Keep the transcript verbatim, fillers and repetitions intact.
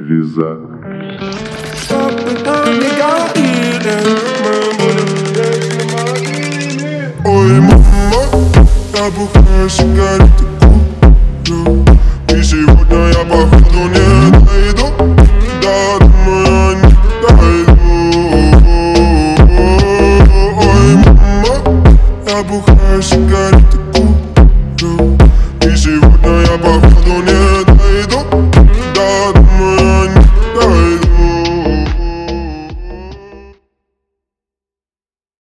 Виза. Чтоб ты там не говорили, мы будем сидеть снимать. Ой, мама, я бухаю сигареты, курю. И сегодня я походу не дойду. Да, думаю, не дойду. Ой, мама, я бухаю сигареты, курю. И сегодня я походу